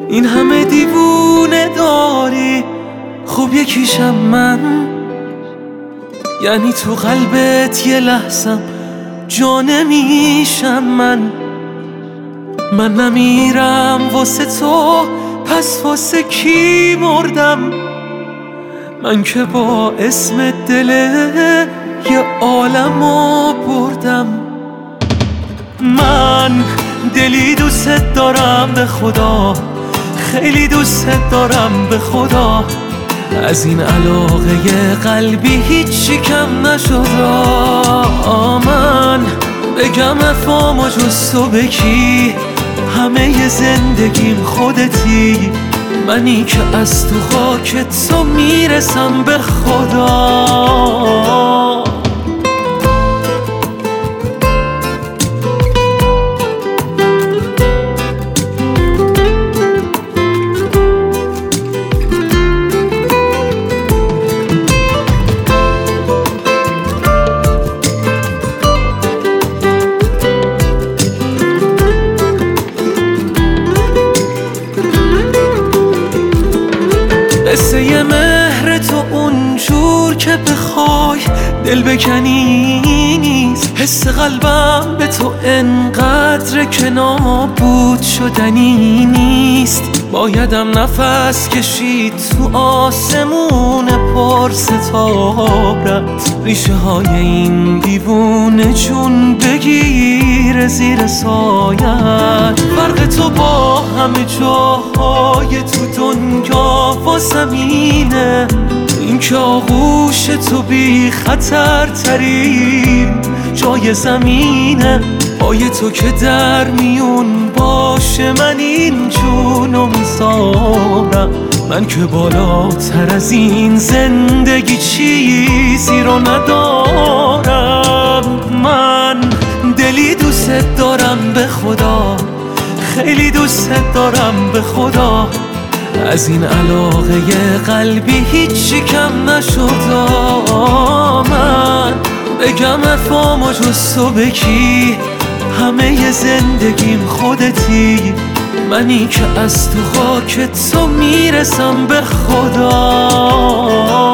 این همه دیوونه داری، خب یکیشم من. یعنی تو قلبت یه لحظم جا نمیشم من نمیرم واسه تو، پس واسه کی مردم؟ من که با اسم دل یه عالمو بردم. من دلی دوست دارم به خدا، خیلی دوست دارم به خدا. از این علاقه قلبی هیچی کم نشد. من بگم افامو جز تو به کی؟ همه زندگیم خودتی، منی که از تو خاک تو میرسم به خدا. قصه مهر تو اونجور که بخوای دل بکنی نیست. حس قلبم به تو انقدر که نابود شدنی نیست. بایدم نفس کشید تو آسمون پر ستارت، ریشه های این دیوونه جون بگیر زیر سایت. فرق تو با همه جاهای تو دنیا و زمینه، این که آغوش تو بی خطر ترین جای زمینه. پای تو که در میون باشه من این جونو میذارم. من که بالاتر از این زندگی چیزی رو ندارم. من دلی دوست دارم به خدا، خیلی دوست دارم به خدا. از این علاقه قلبی هیچی کم نشد. من بگم افامو جز تو به کی؟ همه زندگیم خودتی، منی که از تو خاک تو میرسم به خدا.